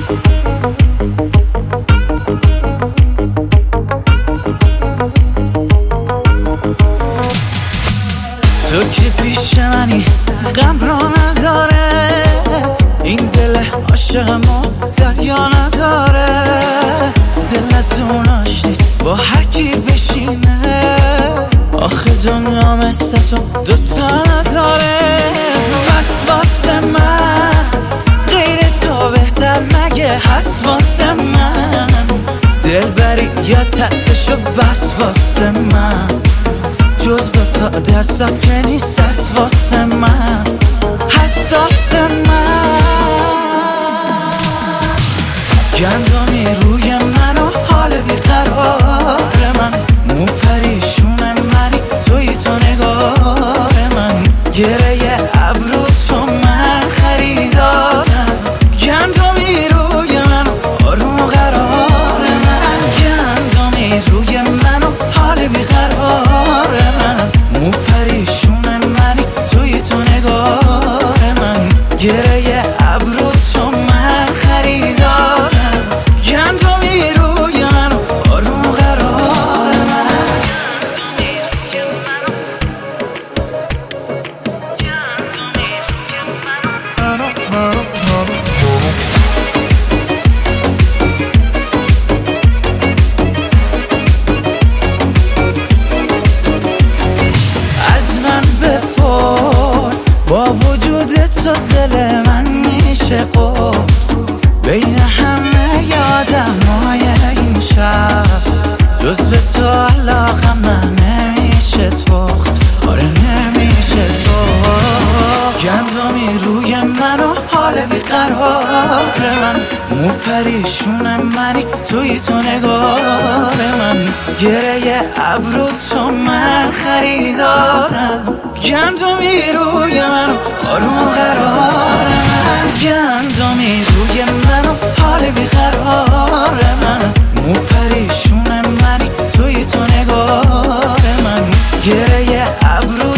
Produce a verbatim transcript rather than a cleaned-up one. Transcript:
تو که پیش منی غم را نداره، این دل عاشقمو دریا نداره. دلتون آشتیست با هر کی بشینه، آخه دنیا مثل تو دوتا نداره. بس واسه من غیر تو بهتر مگه هست واسه من؟ دل بری یا ترسشو بس واسه من، جز دوتا دستات که نیست از واسه من، حساس من. گندمی روی من و حال بیقرار من، مو پریشون منی توی تو نگار من، گره ابرو تو من خریدارم. گندمی روی من و آروم و قرار من، گندمی روی من و حال بیقرار من، مو پریشون منی توی تو نگار من، گره ابرو تو من خریدارم. گندمی روی من و آروم و قرار من. از من بپرس با وجود تو دل من میشه قرص، بین همه یادمای این شب جز به تو علاقم نه نمیشه تخت، آره نمیشه تخت. گندمی روی من و حال بیقرار من، مو پریشون منی توی تو نگار من، گره ابرو تو من خریدارم. گندمی روی من و آروم و قرار من، گندمی روی من و حال بیقرار من، مو پریشون منی توی تو نگار من، گره ابرو